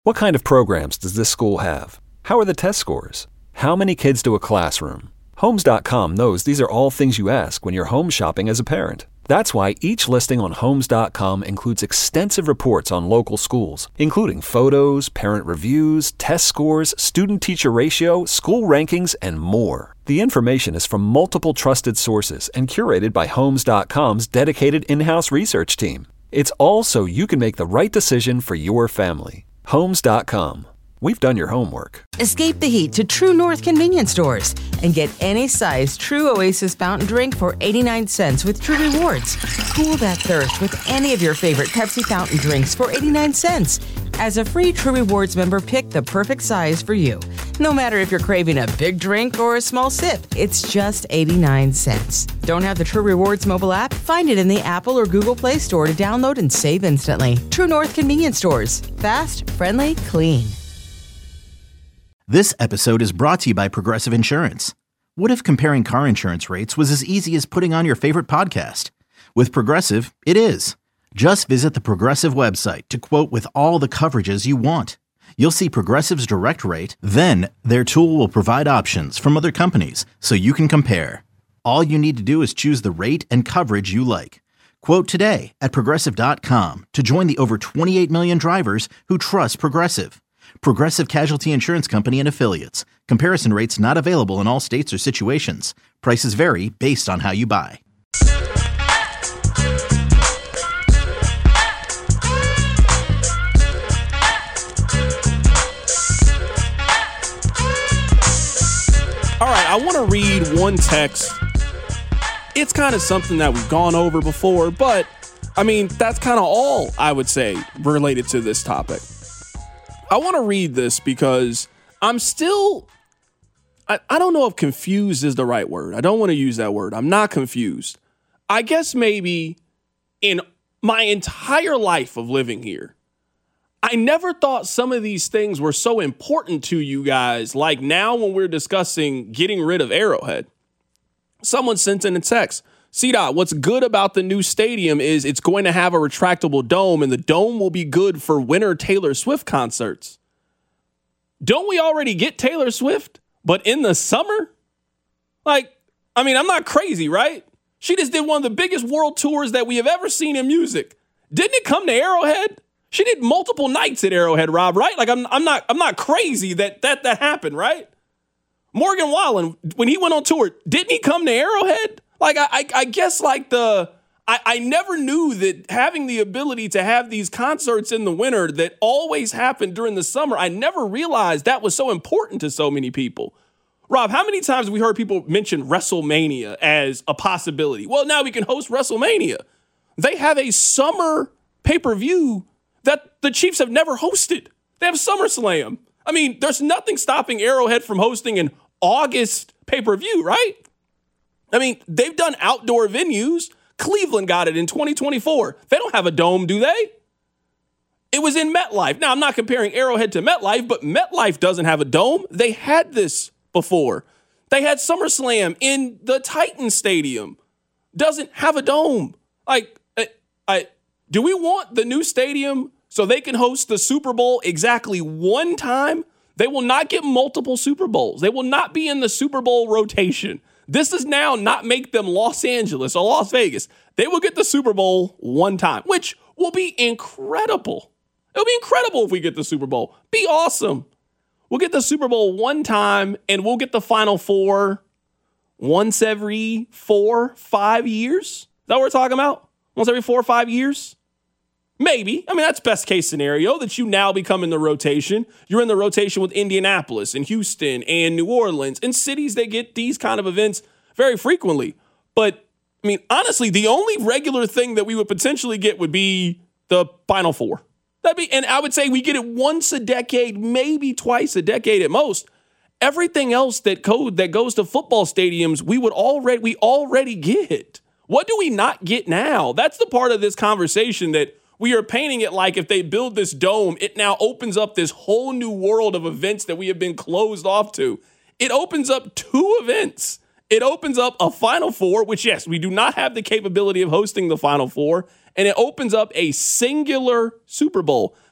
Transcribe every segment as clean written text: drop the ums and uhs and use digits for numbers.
What kind of programs does this school have? How are the test scores? How many kids do a classroom? Homes.com knows these are all things you ask when you're home shopping as a parent. That's why each listing on Homes.com includes extensive reports on local schools, including photos, parent reviews, test scores, student-teacher ratio, school rankings, and more. The information is from multiple trusted sources and curated by Homes.com's dedicated in-house research team. It's all so you can make the right decision for your family. Homes.com. We've done your homework. Escape the heat to True North convenience stores and get any size True Oasis fountain drink for 89 cents with True Rewards. Cool that thirst with any of your favorite Pepsi fountain drinks for 89 cents. As a free True Rewards member, pick the perfect size for you. No matter if you're craving a big drink or a small sip, it's just 89 cents. Don't have the True Rewards mobile app? Find it in the Apple or Google Play Store to download and save instantly. True North convenience stores. Fast, friendly, clean. This episode is brought to you by Progressive Insurance. What if comparing car insurance rates was as easy as putting on your favorite podcast? With Progressive, it is. Just visit the Progressive website to quote with all the coverages you want. You'll see Progressive's direct rate, then their tool will provide options from other companies so you can compare. All you need to do is choose the rate and coverage you like. Quote today at Progressive.com to join the over 28 million drivers who trust Progressive. Progressive Casualty Insurance Company and Affiliates. Comparison rates not available in all states or situations. Prices vary based on how you buy. All right, I want to read one text. It's kind of something that we've gone over before, but I mean, that's kind of all I would say related to this topic. I want to read this because I'm still, I don't know if confused is the right word. I don't want to use that word. I'm not confused. I guess maybe in my entire life of living here, I never thought some of these things were so important to you guys, like now when we're discussing getting rid of Arrowhead. Someone sent in a text, C-Dot, what's good about the new stadium is it's going to have a retractable dome, and the dome will be good for winter Taylor Swift concerts. Don't we already get Taylor Swift, but in the summer? Like, I mean, I'm not crazy, right? She just did one of the biggest world tours that we have ever seen in music. Didn't it come to Arrowhead? She did multiple nights at Arrowhead, Rob, right? Like, I'm not crazy that happened, right? Morgan Wallen, when he went on tour, didn't he come to Arrowhead? Like, I guess like I never knew that having the ability to have these concerts in the winter that always happened during the summer, I never realized that was so important to so many people. Rob, how many times have we heard people mention WrestleMania as a possibility? Well, now we can host WrestleMania. They have a summer pay-per-view that the Chiefs have never hosted. They have SummerSlam. I mean, there's nothing stopping Arrowhead from hosting an August pay-per-view, right? I mean, they've done outdoor venues. Cleveland got it in 2024. They don't have a dome, do they? It was in MetLife. Now, I'm not comparing Arrowhead to MetLife, but MetLife doesn't have a dome. They had this before. They had SummerSlam in the Titan Stadium. Doesn't have a dome. Like, do we want the new stadium so they can host the Super Bowl exactly one time? They will not get multiple Super Bowls. They will not be in the Super Bowl rotation. This does now not make them Los Angeles or Las Vegas. They will get the Super Bowl one time, which will be incredible. It'll be incredible if we get the Super Bowl. Be awesome. We'll get the Super Bowl one time, and we'll get the Final Four once every 4-5 years. Is that what we're talking about? Once every 4 or 5 years? Maybe. I mean, that's best case scenario that you now become in the rotation. You're in the rotation with Indianapolis and Houston and New Orleans and cities that get these kind of events very frequently. But, I mean, honestly, the only regular thing that we would potentially get would be the Final Four. And I would say we get it once a decade, maybe twice a decade at most. Everything else that goes to football stadiums, we already get. What do we not get now? That's the part of this conversation that we are painting it like if they build this dome, it now opens up this whole new world of events that we have been closed off to. It opens up 2 events. It opens up a Final Four, which, yes, we do not have the capability of hosting the Final Four, and it opens up a singular Super Bowl.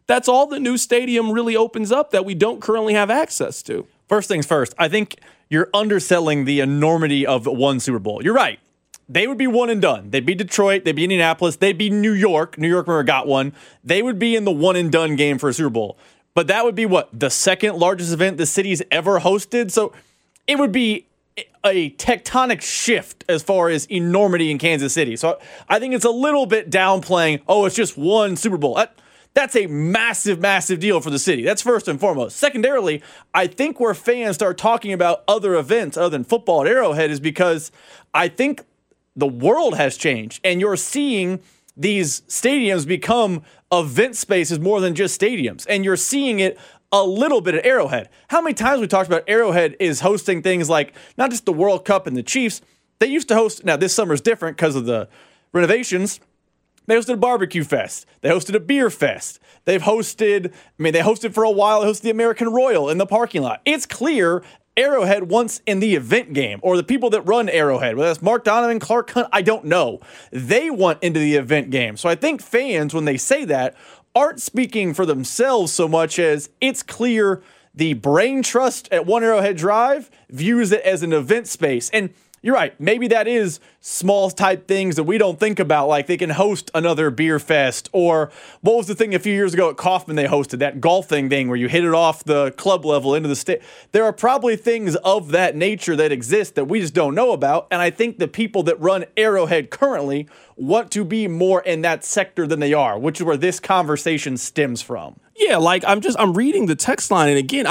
That's all the new stadium really opens up that we don't currently have access to. First things first, I think you're underselling the enormity of one Super Bowl. You're right. They would be one and done. They'd be Detroit. They'd be Indianapolis. They'd be New York. New York never got one. They would be in the one and done game for a Super Bowl. But that would be what? The second largest event the city's ever hosted? So it would be a tectonic shift as far as enormity in Kansas City. So I think it's a little bit downplaying, oh, it's just one Super Bowl. That's a massive, massive deal for the city. That's first and foremost. Secondarily, I think where fans start talking about other events other than football at Arrowhead is because I think the world has changed, and you're seeing these stadiums become event spaces more than just stadiums, and you're seeing it a little bit at Arrowhead. How many times we talked about Arrowhead is hosting things like not just the World Cup and the Chiefs. They used to host, now this summer's different because of the renovations. They hosted a barbecue fest. They hosted a beer fest. They hosted for a while, they hosted the American Royal in the parking lot. It's clear Arrowhead wants in the event game, or the people that run Arrowhead, whether that's Mark Donovan, Clark Hunt, I don't know. They want into the event game. So I think fans, when they say that, aren't speaking for themselves so much as it's clear the brain trust at One Arrowhead Drive views it as an event space. And you're right, maybe that is small type things that we don't think about, like they can host another beer fest, or what was the thing a few years ago at Kaufman they hosted, that golfing thing where you hit it off the club level into the state. There are probably things of that nature that exist that we just don't know about, and I think the people that run Arrowhead currently want to be more in that sector than they are, which is where this conversation stems from. Yeah, like I'm reading the text line, and again,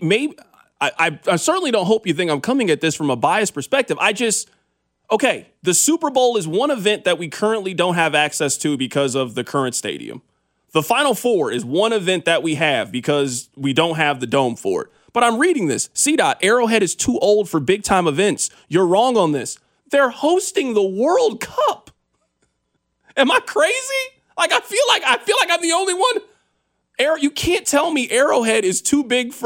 I certainly don't hope you think I'm coming at this from a biased perspective. The Super Bowl is one event that we currently don't have access to because of the current stadium. The Final Four is one event that we have because we don't have the dome for it. But I'm reading this. Arrowhead is too old for big-time events. You're wrong on this. They're hosting the World Cup. Am I crazy? I feel like I'm the only one. You can't tell me Arrowhead is too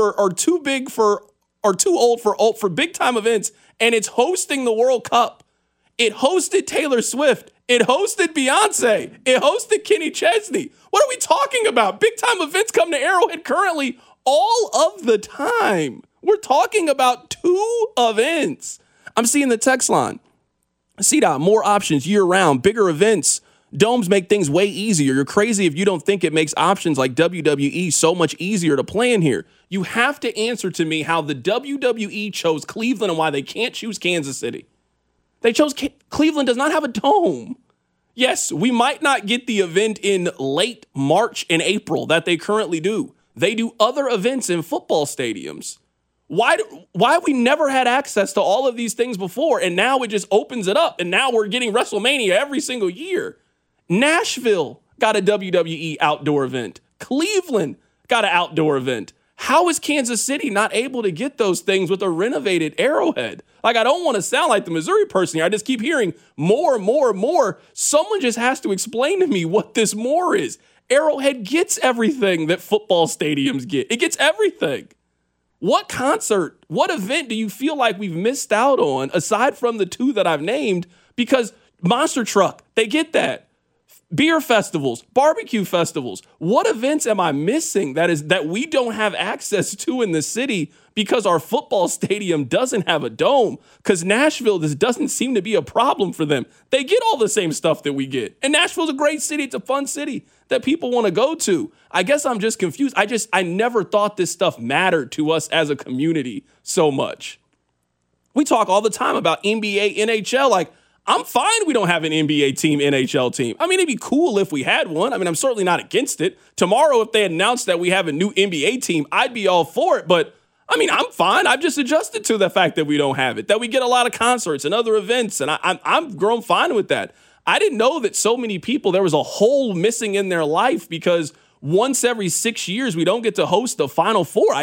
old for big time events, and it's hosting the World Cup. It hosted Taylor Swift. It hosted Beyonce. It hosted Kenny Chesney. What are we talking about? Big time events come to Arrowhead currently all of the time. We're talking about 2 events. I'm seeing the text line. CDOT, more options year round, bigger events. Domes make things way easier. You're crazy if you don't think it makes options like WWE so much easier to plan here. You have to answer to me how the WWE chose Cleveland and why they can't choose Kansas City. They chose Cleveland does not have a dome. Yes, we might not get the event in late March and April that they currently do. They do other events in football stadiums. Why have we never had access to all of these things before, and now it just opens it up, and now we're getting WrestleMania every single year? Nashville got a WWE outdoor event. Cleveland got an outdoor event. How is Kansas City not able to get those things with a renovated Arrowhead? I don't want to sound like the Missouri person here. I just keep hearing more and more and more. Someone just has to explain to me what this more is. Arrowhead gets everything that football stadiums get. It gets everything. What concert, what event do you feel like we've missed out on aside from the 2 that I've named? Because Monster Truck, they get that. Beer festivals, barbecue festivals. What events am I missing that we don't have access to in the city because our football stadium doesn't have a dome? Because Nashville, this doesn't seem to be a problem for them. They get all the same stuff that we get. And Nashville's a great city. It's a fun city that people want to go to. I guess I'm just confused. I never thought this stuff mattered to us as a community so much. We talk all the time about NBA, NHL, I'm fine we don't have an NBA team, NHL team. It'd be cool if we had one. I'm certainly not against it. Tomorrow, if they announced that we have a new NBA team, I'd be all for it. But, I'm fine. I've just adjusted to the fact that we don't have it, that we get a lot of concerts and other events, and I'm grown fine with that. I didn't know that so many people, there was a hole missing in their life because once every 6 years, we don't get to host the Final Four.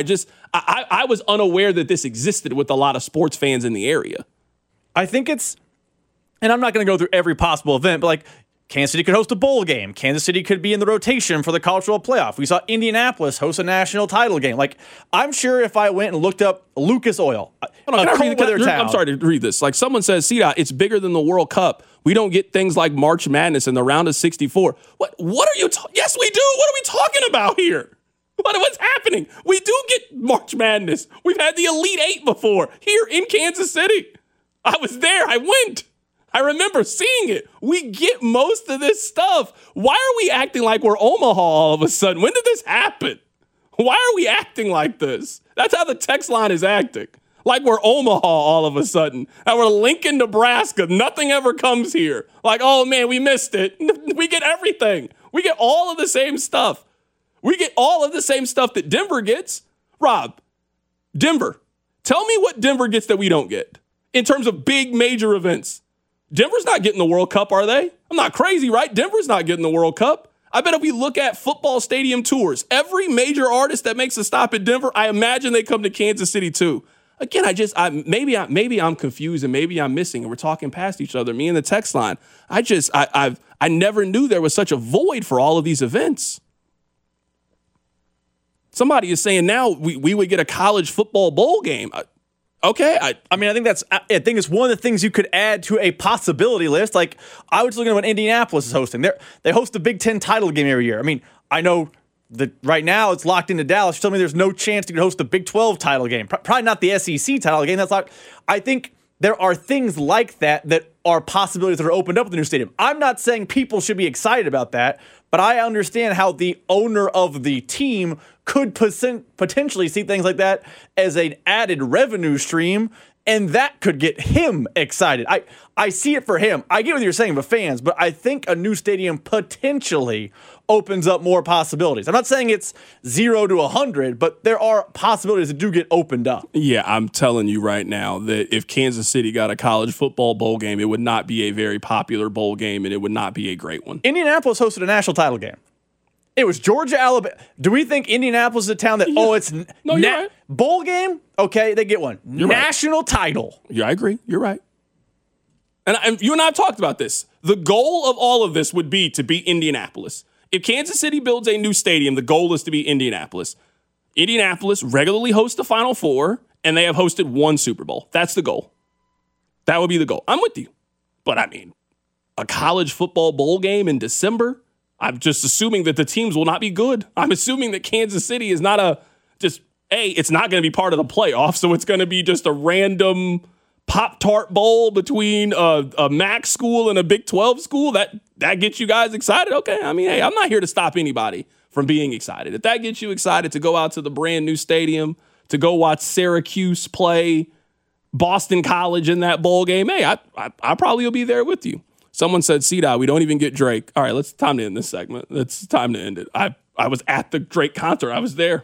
I was unaware that this existed with a lot of sports fans in the area. I think it's... And I'm not going to go through every possible event, but Kansas City could host a bowl game. Kansas City could be in the rotation for the college football playoff. We saw Indianapolis host a national title game. Like, I'm sure if I went and looked up Lucas Oil, I'm sorry to read this. Like, someone says, CDOT, it's bigger than the World Cup. We don't get things like March Madness in the round of 64. What are you yes, we do. What are we talking about here? What's happening? We do get March Madness. We've had the Elite Eight before here in Kansas City. I was there. I went. I remember seeing it. We get most of this stuff. Why are we acting like we're Omaha all of a sudden? When did this happen? Why are we acting like this? That's how the text line is acting. Like we're Omaha all of a sudden. And we're Lincoln, Nebraska. Nothing ever comes here. Like, oh man, we missed it. We get everything. We get all of the same stuff. We get all of the same stuff that Denver gets. Rob, Denver. Tell me what Denver gets that we don't get in terms of big major events. Denver's not getting the World Cup, are they? I'm not crazy, right? Denver's not getting the World Cup. I bet if we look at football stadium tours, every major artist that makes a stop at Denver, I imagine they come to Kansas City too. Again, maybe I'm confused and maybe I'm missing and we're talking past each other, me and the text line. I never knew there was such a void for all of these events. Somebody is saying now we would get a college football bowl game. Okay. I think it's one of the things you could add to a possibility list. Like, I was looking at what Indianapolis is hosting. They host the Big Ten title game every year. I mean, I know that right now it's locked into Dallas. You're telling me there's no chance to host the Big 12 title game. Probably not the SEC title game. I think there are things like that are possibilities that are opened up with the new stadium. I'm not saying people should be excited about that, but I understand how the owner of the team could potentially see things like that as an added revenue stream, and that could get him excited. I see it for him. I get what you're saying with fans, but I think a new stadium potentially opens up more possibilities. I'm not saying it's 0 to 100, but there are possibilities that do get opened up. Yeah, I'm telling you right now that if Kansas City got a college football bowl game, it would not be a very popular bowl game, and it would not be a great one. Indianapolis hosted a national title game. It was Georgia, Alabama. Do we think Indianapolis is a town that, it's right. Bowl game? Okay, they get one. You're national title. Yeah, I agree. You're right. And you and I have talked about this. The goal of all of this would be to beat Indianapolis. If Kansas City builds a new stadium, the goal is to beat Indianapolis. Indianapolis regularly hosts the Final Four, and they have hosted one Super Bowl. That's the goal. That would be the goal. I'm with you. But, I mean, a college football bowl game in December? I'm just assuming that the teams will not be good. I'm assuming that Kansas City is not it's not going to be part of the playoffs, so it's going to be just a random Pop-Tart Bowl between a MAC school and a Big 12 school. That gets you guys excited? Okay, I mean, hey, I'm not here to stop anybody from being excited. If that gets you excited to go out to the brand new stadium, to go watch Syracuse play Boston College in that bowl game, hey, I probably will be there with you. Someone said, CDOT, we don't even get Drake. All right, time to end this segment. It's time to end it. I was at the Drake concert. I was there.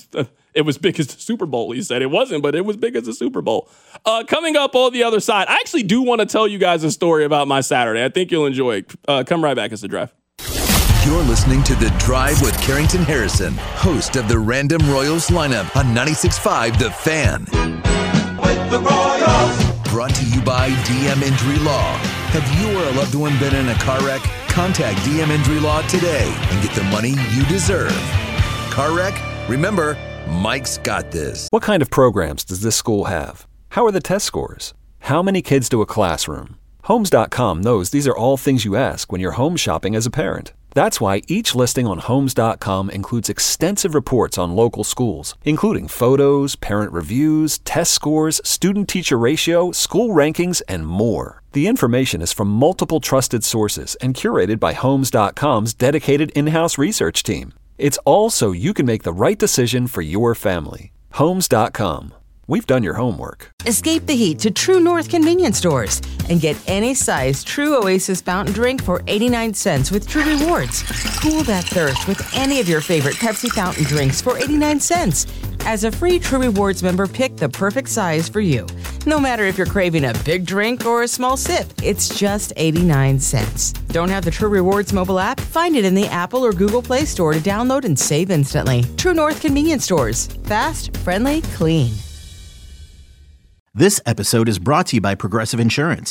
It was big as the Super Bowl, he said. It wasn't, but it was big as the Super Bowl. Coming up on the other side, I actually do want to tell you guys a story about my Saturday. I think you'll enjoy it. Come right back as the drive. You're listening to The Drive with Carrington Harrison, host of the Random Royals lineup on 96.5 The Fan. With the Royals. Brought to you by DM Injury Law. Have you or a loved one been in a car wreck? Contact DM Injury Law today and get the money you deserve. Car wreck? Remember, Mike's got this. What kind of programs does this school have? How are the test scores? How many kids do a classroom? Homes.com knows these are all things you ask when you're home shopping as a parent. That's why each listing on Homes.com includes extensive reports on local schools, including photos, parent reviews, test scores, student-teacher ratio, school rankings, and more. The information is from multiple trusted sources and curated by Homes.com's dedicated in-house research team. It's all so you can make the right decision for your family. Homes.com. We've done your homework. Escape the heat to True North convenience stores and get any size True Oasis fountain drink for 89 cents with True Rewards. Cool that thirst with any of your favorite Pepsi fountain drinks for 89 cents. As a free True Rewards member, pick the perfect size for you. No matter if you're craving a big drink or a small sip, it's just 89 cents. Don't have the True Rewards mobile app? Find it in the Apple or Google Play Store to download and save instantly. True North convenience stores. Fast, friendly, clean. This episode is brought to you by Progressive Insurance.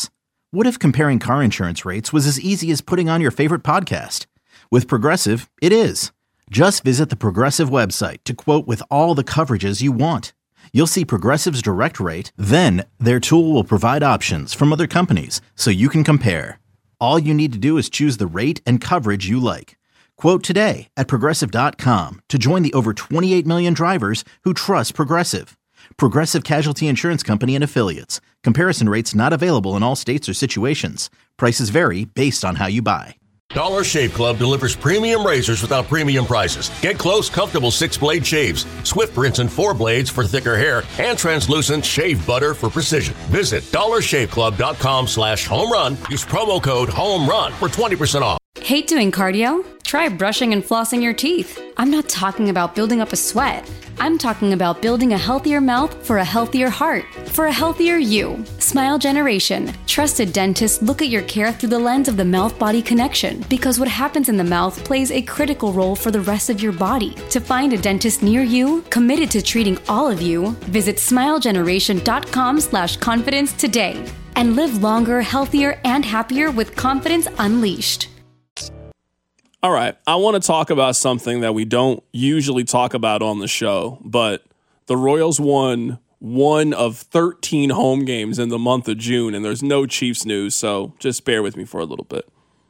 What if comparing car insurance rates was as easy as putting on your favorite podcast? With Progressive, it is. Just visit the Progressive website to quote with all the coverages you want. You'll see Progressive's direct rate, then their tool will provide options from other companies so you can compare. All you need to do is choose the rate and coverage you like. Quote today at Progressive.com to join the over 28 million drivers who trust Progressive. Progressive Casualty Insurance Company and Affiliates. Comparison rates not available in all states or situations. Prices vary based on how you buy. Dollar Shave Club delivers premium razors without premium prices. Get close, comfortable 6-blade shaves, swift rinse and 4 blades for thicker hair, and translucent shave butter for precision. Visit dollarshaveclub.com/home run. Use promo code HOMERUN for 20% off. Hate doing cardio? Try brushing and flossing your teeth. I'm not talking about building up a sweat. I'm talking about building a healthier mouth for a healthier heart, for a healthier you. Smile Generation. Trusted dentists look at your care through the lens of the mouth-body connection, because what happens in the mouth plays a critical role for the rest of your body. To find a dentist near you, committed to treating all of you, visit smilegeneration.com/confidence today and live longer, healthier, and happier with confidence unleashed. All right, I want to talk about something that we don't usually talk about on the show, but the Royals won one of 13 home games in the month of June, and there's no Chiefs news, so just bear with me for a little bit.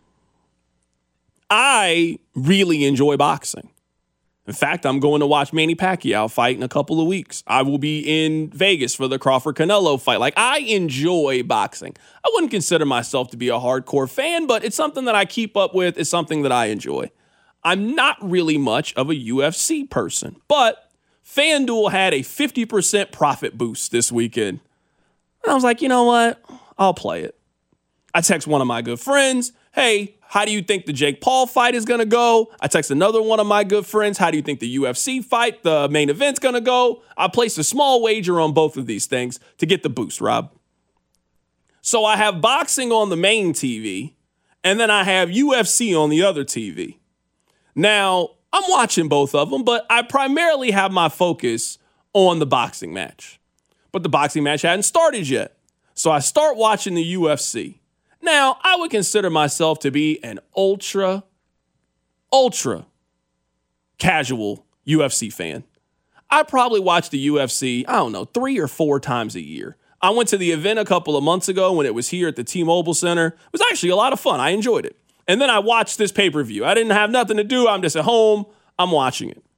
I really enjoy boxing. In fact, I'm going to watch Manny Pacquiao fight in a couple of weeks. I will be in Vegas for the Crawford-Canelo fight. Like, I enjoy boxing. I wouldn't consider myself to be a hardcore fan, but it's something that I keep up with. It's something that I enjoy. I'm not really much of a UFC person, but FanDuel had a 50% profit boost this weekend. And I was like, you know what? I'll play it. I text one of my good friends, hey, how do you think the Jake Paul fight is going to go? I text another one of my good friends, how do you think the UFC fight, the main event's going to go? I placed a small wager on both of these things to get the boost, Rob. So I have boxing on the main TV, and then I have UFC on the other TV. Now, I'm watching both of them, but I primarily have my focus on the boxing match. But the boxing match hadn't started yet. So I start watching the UFC. Now, I would consider myself to be an ultra casual UFC fan. I probably watch the UFC, 3 or 4 times a year. I went to the event a couple of months ago when it was here at the T-Mobile Center. It was actually a lot of fun. I enjoyed it. And then I watched this pay-per-view. I didn't have nothing to do. I'm just at home. I'm watching it.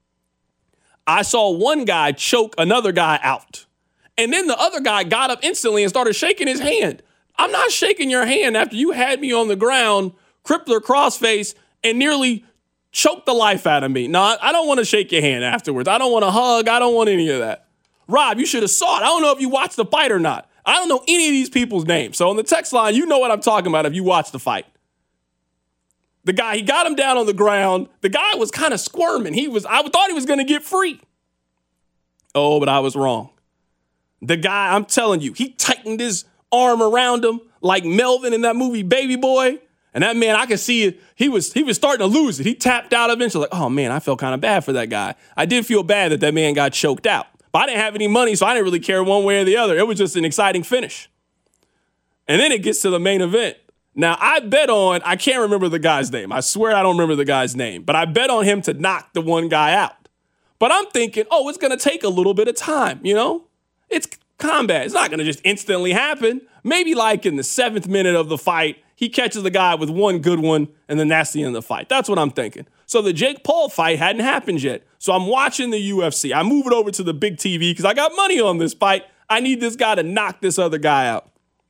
I saw one guy choke another guy out. And then the other guy got up instantly and started shaking his hand. I'm not shaking your hand after you had me on the ground, crippler crossface, and nearly choked the life out of me. No, I don't want to shake your hand afterwards. I don't want to hug. I don't want any of that. Rob, you should have saw it. I don't know if you watched the fight or not. I don't know any of these people's names. So on the text line, you know what I'm talking about if you watch the fight. The guy, he got him down on the ground. The guy was kind of squirming. I thought he was going to get free. Oh, but I was wrong. The guy, I'm telling you, he tightened his arm around him like Melvin in that movie Baby Boy. And that man, I could see it. He was starting to lose it. He tapped out eventually. Like, oh man, I felt kind of bad for that guy. I did feel bad that man got choked out. But I didn't have any money, so I didn't really care one way or the other. It was just an exciting finish. And then it gets to the main event. Now, I can't remember the guy's name. I swear I don't remember the guy's name. But I bet on him to knock the one guy out. But I'm thinking, it's going to take a little bit of time, you know? It's combat. It's not going to just instantly happen. Maybe like in the 7th minute of the fight, he catches the guy with one good one, and then that's the end of the fight. That's what I'm thinking. So the Jake Paul fight hadn't happened yet. So I'm watching the UFC. I move it over to the big TV because I got money on this fight. I need this guy to knock this other guy out.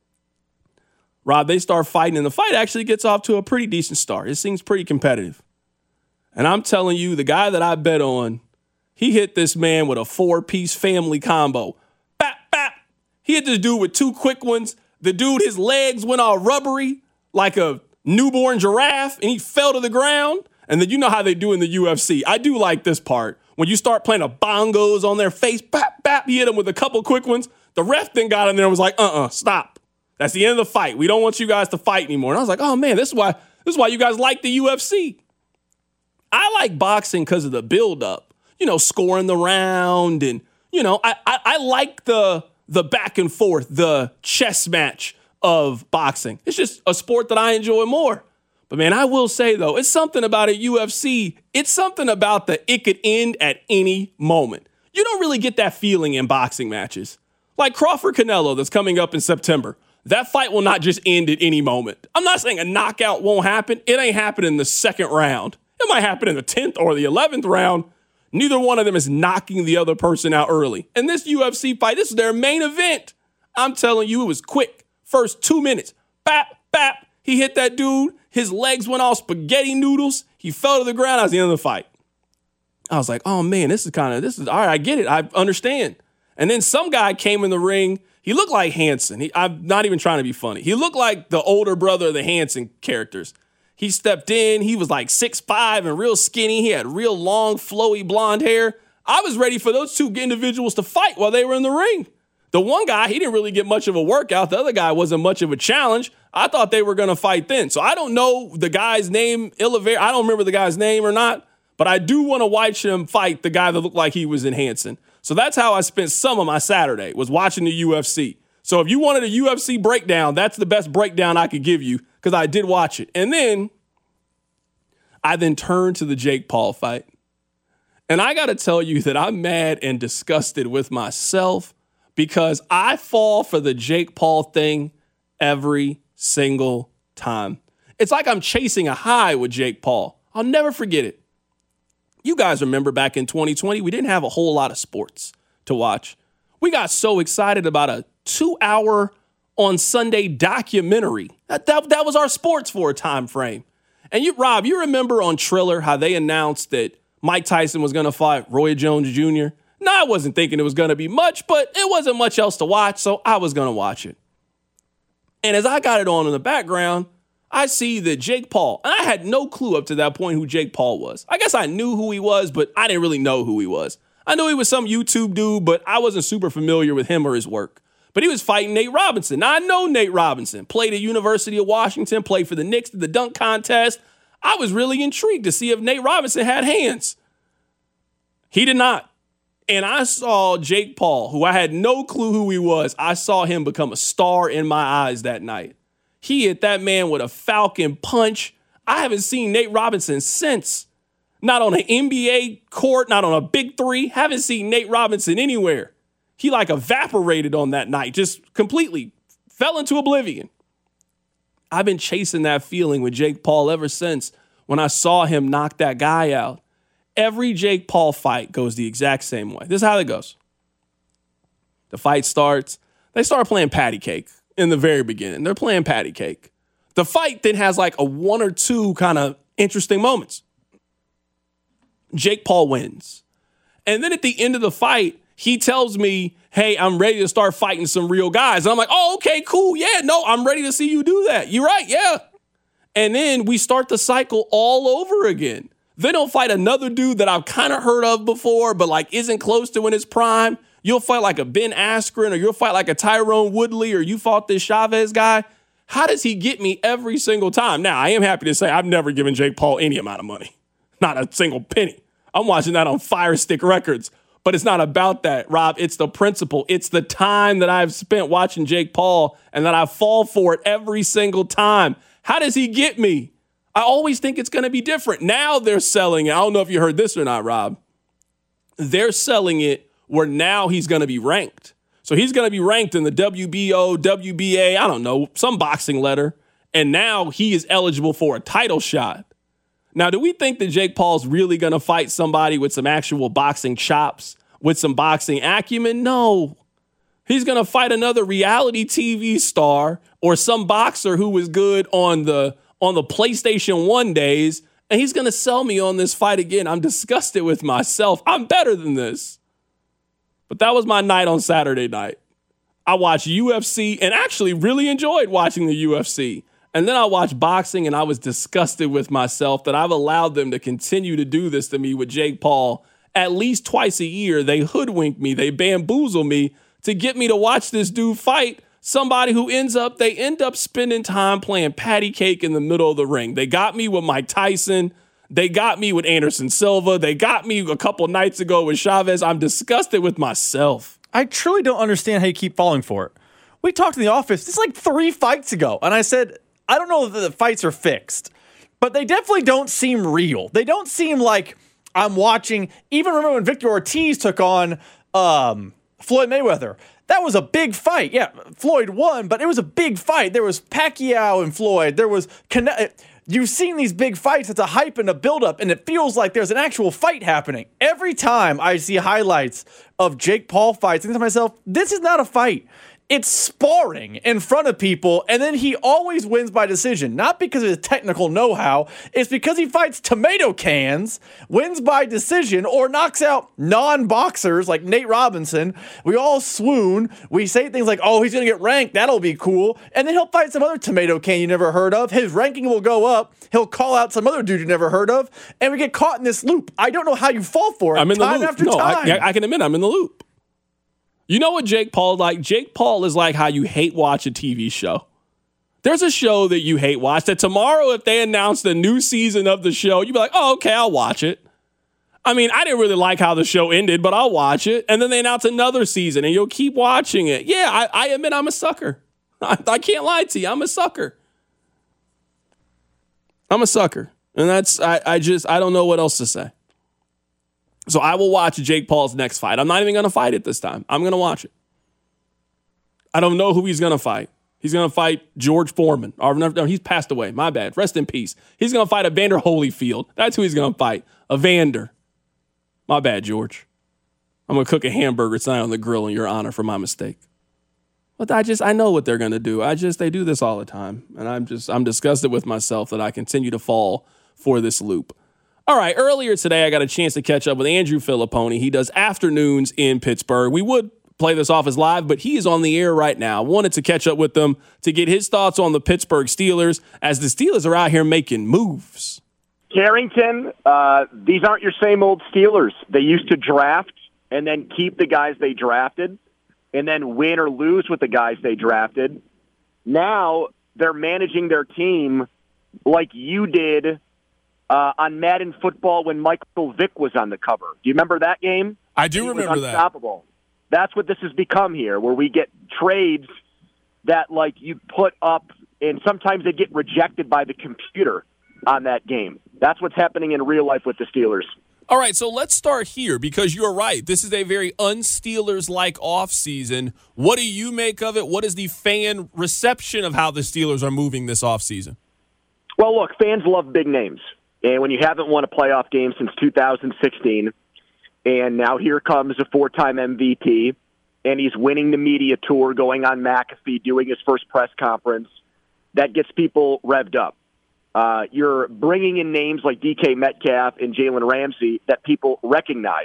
Rob, they start fighting, and the fight actually gets off to a pretty decent start. It seems pretty competitive. And I'm telling you, the guy that I bet on, he hit this man with a 4-piece family combo. Bap, bap. He hit this dude with 2 quick ones. The dude, his legs went all rubbery like a newborn giraffe, and he fell to the ground. And then you know how they do in the UFC. I do like this part. When you start playing the bongos on their face, bap, bap, he hit him with a couple quick ones. The ref then got in there and was like, stop. That's the end of the fight. We don't want you guys to fight anymore. And I was like, oh man, this is why you guys like the UFC. I like boxing because of the buildup. You know, scoring the round, and I like the back and forth, the chess match of boxing. It's just a sport that I enjoy more. But man, I will say though, it's something about a UFC. It's something about it could end at any moment. You don't really get that feeling in boxing matches. Like Crawford Canelo that's coming up in September. That fight will not just end at any moment. I'm not saying a knockout won't happen. It ain't happening in the second round. It might happen in the 10th or the 11th round. Neither one of them is knocking the other person out early. And this UFC fight, this is their main event. I'm telling you, it was quick. First 2 minutes, bap, bap. He hit that dude. His legs went all spaghetti noodles. He fell to the ground. That was the end of the fight. I was like, oh man, this is all right, I get it. I understand. And then some guy came in the ring. He looked like Hanson. I'm not even trying to be funny. He looked like the older brother of the Hanson characters. He stepped in. He was like 6'5" and real skinny. He had real long, flowy blonde hair. I was ready for those two individuals to fight while they were in the ring. The one guy, he didn't really get much of a workout. The other guy wasn't much of a challenge. I thought they were going to fight then. So I don't know the guy's name, Oliveira. I don't remember the guy's name or not, but I do want to watch him fight the guy that looked like he was in Hanson. So that's how I spent some of my Saturday, was watching the UFC. So if you wanted a UFC breakdown, that's the best breakdown I could give you, because I did watch it. And then I turned to the Jake Paul fight. And I got to tell you that I'm mad and disgusted with myself, because I fall for the Jake Paul thing every single time. It's like I'm chasing a high with Jake Paul. I'll never forget it. You guys remember back in 2020, we didn't have a whole lot of sports to watch. We got so excited about a 2-hour on Sunday documentary. That was our sports for a time frame. And Rob, you remember on Triller how they announced that Mike Tyson was going to fight Roy Jones Jr.? No, I wasn't thinking it was going to be much, but it wasn't much else to watch, so I was going to watch it. And as I got it on in the background, I see that Jake Paul, and I had no clue up to that point who Jake Paul was. I guess I knew who he was, but I didn't really know who he was. I knew he was some YouTube dude, but I wasn't super familiar with him or his work. But he was fighting Nate Robinson. Now, I know Nate Robinson. Played at University of Washington, played for the Knicks, did the dunk contest. I was really intrigued to see if Nate Robinson had hands. He did not. And I saw Jake Paul, who I had no clue who he was. I saw him become a star in my eyes that night. He hit that man with a falcon punch. I haven't seen Nate Robinson since. Not on an NBA court, not on a Big Three. Haven't seen Nate Robinson anywhere. He like evaporated on that night, just completely fell into oblivion. I've been chasing that feeling with Jake Paul ever since when I saw him knock that guy out. Every Jake Paul fight goes the exact same way. This is how it goes. The fight starts. They start playing patty cake in the very beginning. They're playing patty cake. The fight then has like a 1 or 2 kind of interesting moments. Jake Paul wins. And then at the end of the fight, he tells me, hey, I'm ready to start fighting some real guys. And I'm like, oh, okay, cool. Yeah, no, I'm ready to see you do that. You're right, yeah. And then we start the cycle all over again. Then he'll fight another dude that I've kind of heard of before, but like isn't close to in his prime. You'll fight like a Ben Askren, or you'll fight like a Tyrone Woodley, or you fought this Chavez guy. How does he get me every single time? Now, I am happy to say I've never given Jake Paul any amount of money. Not a single penny. I'm watching that on Fire Stick Records. But it's not about that, Rob. It's the principle. It's the time that I've spent watching Jake Paul and that I fall for it every single time. How does he get me? I always think it's going to be different. Now they're selling it. I don't know if you heard this or not, Rob. They're selling it where now he's going to be ranked. So he's going to be ranked in the WBO, WBA, I don't know, some boxing letter. And now he is eligible for a title shot. Now, do we think that Jake Paul's really going to fight somebody with some actual boxing chops, with some boxing acumen? No. He's going to fight another reality TV star or some boxer who was good on the PlayStation 1 days, and he's going to sell me on this fight again. I'm disgusted with myself. I'm better than this. But that was my night on Saturday night. I watched UFC and actually really enjoyed watching the UFC. And then I watched boxing and I was disgusted with myself that I've allowed them to continue to do this to me with Jake Paul. At least twice a year, they hoodwink me, they bamboozle me to get me to watch this dude fight somebody who they end up spending time playing patty cake in the middle of the ring. They got me with Mike Tyson. They got me with Anderson Silva. They got me a couple nights ago with Chavez. I'm disgusted with myself. I truly don't understand how you keep falling for it. We talked in the office, this is like 3 fights ago. And I said, I don't know if the fights are fixed, but they definitely don't seem real. They don't seem like I'm watching. Even remember when Victor Ortiz took on Floyd Mayweather. That was a big fight. Yeah, Floyd won, but it was a big fight. There was Pacquiao and Floyd. There was You've seen these big fights. It's a hype and a buildup, and it feels like there's an actual fight happening. Every time I see highlights of Jake Paul fights, I think to myself, this is not a fight. It's sparring in front of people, and then he always wins by decision. Not because of his technical know-how. It's because he fights tomato cans, wins by decision, or knocks out non-boxers like Nate Robinson. We all swoon. We say things like, oh, he's going to get ranked. That'll be cool. And then he'll fight some other tomato can you never heard of. His ranking will go up. He'll call out some other dude you never heard of. And we get caught in this loop. I don't know how you fall for it. I'm in the time loop. after time. I can admit I'm in the loop. You know what Jake Paul is like? Jake Paul is like how you hate watch a TV show. There's a show that you hate watch that tomorrow, if they announce the new season of the show, you'd be like, oh, okay, I'll watch it. I mean, I didn't really like how the show ended, but I'll watch it. And then they announce another season and you'll keep watching it. Yeah, I admit I'm a sucker. I can't lie to you. I'm a sucker. I'm a sucker. And that's, I don't know what else to say. So I will watch Jake Paul's next fight. I'm not even going to fight it this time. I'm going to watch it. I don't know who he's going to fight. He's going to fight George Foreman. No, he's passed away. My bad. Rest in peace. He's going to fight Evander Holyfield. That's who he's going to fight. Evander. My bad, George. I'm going to cook a hamburger tonight on the grill in your honor for my mistake. But I know what they're going to do. They do this all the time. And I'm disgusted with myself that I continue to fall for this loop. All right, earlier today, I got a chance to catch up with Andrew Filipponi. He does afternoons in Pittsburgh. We would play this off as live, but he is on the air right now. Wanted to catch up with him to get his thoughts on the Pittsburgh Steelers as the Steelers are out here making moves. Carrington, these aren't your same old Steelers. They used to draft and then keep the guys they drafted and then win or lose with the guys they drafted. Now they're managing their team like you did on Madden Football when Michael Vick was on the cover. Do you remember that game? I do remember that. Unstoppable. That's what this has become here, where we get trades that, like, you put up, and sometimes they get rejected by the computer on that game. That's what's happening in real life with the Steelers. All right, so let's start here because you're right. This is a very un-Steelers-like offseason. What do you make of it? What is the fan reception of how the Steelers are moving this offseason? Well, look, fans love big names. And when you haven't won a playoff game since 2016, and now here comes a 4-time MVP, and he's winning the media tour, going on McAfee, doing his first press conference, that gets people revved up. You're bringing in names like DK Metcalf and Jalen Ramsey that people recognize.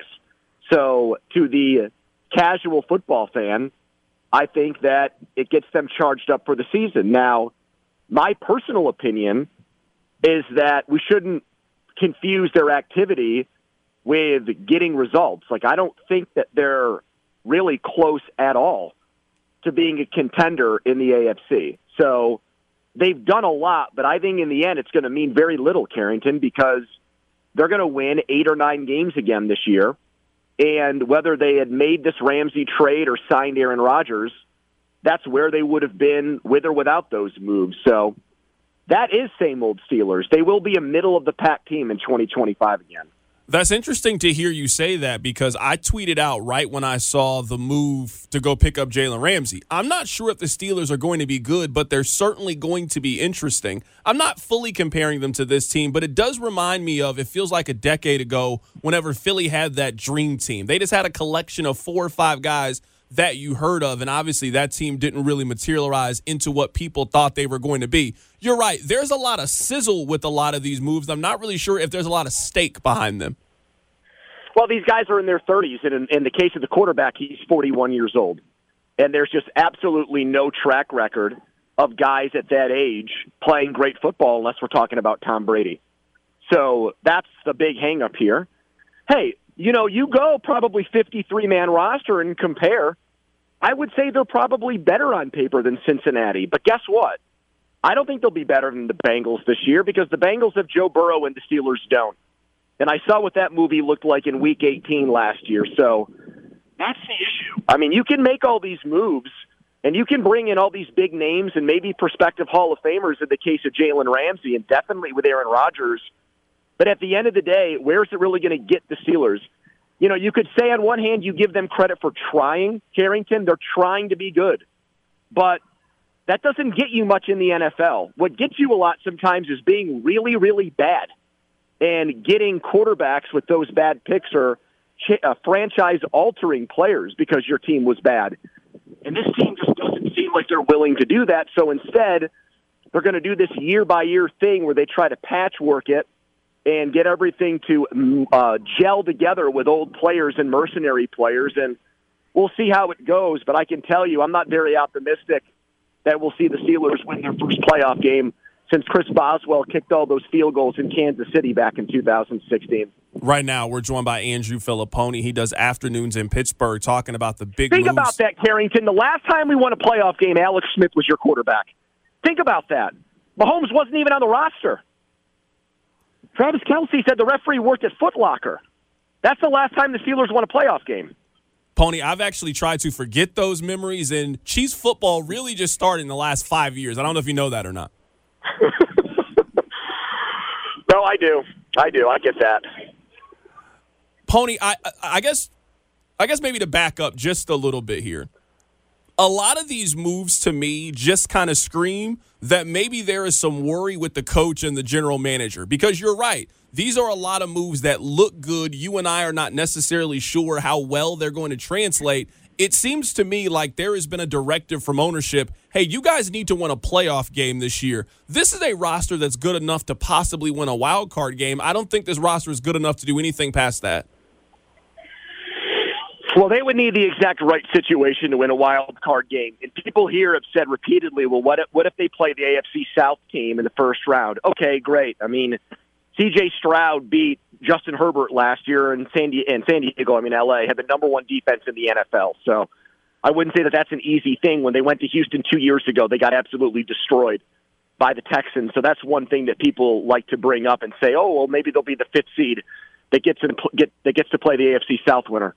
So to the casual football fan, I think that it gets them charged up for the season. Now, my personal opinion is that we shouldn't confuse their activity with getting results. Like, I don't think that they're really close at all to being a contender in the AFC. So they've done a lot, but I think in the end it's going to mean very little, Carrington, because they're going to win 8 or 9 games again this year. And whether they had made this Ramsey trade or signed Aaron Rodgers, that's where they would have been with or without those moves. So that is same old Steelers. They will be a middle-of-the-pack team in 2025 again. That's interesting to hear you say that because I tweeted out right when I saw the move to go pick up Jalen Ramsey. I'm not sure if the Steelers are going to be good, but they're certainly going to be interesting. I'm not fully comparing them to this team, but it does remind me of, it feels like a decade ago, whenever Philly had that dream team. They just had a collection of 4 or 5 guys that you heard of, and obviously that team didn't really materialize into what people thought they were going to be. You're right. There's a lot of sizzle with a lot of these moves. I'm not really sure if there's a lot of stake behind them. Well, these guys are in their 30s, and in the case of the quarterback, he's 41 years old. And there's just absolutely no track record of guys at that age playing great football unless we're talking about Tom Brady. So that's the big hang-up here. Hey, you know, you go probably 53-man roster and compare. I would say they're probably better on paper than Cincinnati. But guess what? I don't think they'll be better than the Bengals this year because the Bengals have Joe Burrow and the Steelers don't. And I saw what that movie looked like in Week 18 last year. So that's the issue. I mean, you can make all these moves And you can bring in all these big names and maybe prospective Hall of Famers in the case of Jalen Ramsey and definitely with Aaron Rodgers. But at the end of the day, where's it really going to get the Steelers? You know, you could say on one hand you give them credit for trying, Carrington. They're trying to be good. But that doesn't get you much in the NFL. What gets you a lot sometimes is being really, really bad. And getting quarterbacks with those bad picks or franchise-altering players because your team was bad. And this team just doesn't seem like they're willing to do that. So instead, they're going to do this year-by-year thing where they try to patchwork it and get everything to gel together with old players and mercenary players. And we'll see how it goes. But I can tell you, I'm not very optimistic that we'll see the Steelers win their first playoff game since Chris Boswell kicked all those field goals in Kansas City back in 2016. Right now, we're joined by Andrew Filipponi. He does afternoons in Pittsburgh talking about the big moves. Think about that, Carrington. The last time we won a playoff game, Alex Smith was your quarterback. Think about that. Mahomes wasn't even on the roster. Travis Kelce said the referee worked at Foot Locker. That's the last time the Steelers won a playoff game. Pony, I've actually tried to forget those memories, and Chiefs football really just started in the last 5 years. I don't know if you know that or not. No, I do. I get that. Pony, I guess maybe to back up just a little bit here. A lot of these moves to me just kind of scream that maybe there is some worry with the coach and the general manager, because you're right. These are a lot of moves that look good. You and I are not necessarily sure how well they're going to translate. It seems to me like there has been a directive from ownership. Hey, you guys need to win a playoff game this year. This is a roster that's good enough to possibly win a wild card game. I don't think this roster is good enough to do anything past that. Well, they would need the exact right situation to win a wild card game. And people here have said repeatedly, well, what if they play the AFC South team in the first round? Okay, great. I mean, C.J. Stroud beat Justin Herbert last year, and San Diego, L.A., had the number one defense in the NFL. So I wouldn't say that that's an easy thing. When they went to Houston 2 years ago, they got absolutely destroyed by the Texans. So that's one thing that people like to bring up and say, oh, well, maybe they'll be the fifth seed that gets to play the AFC South winner.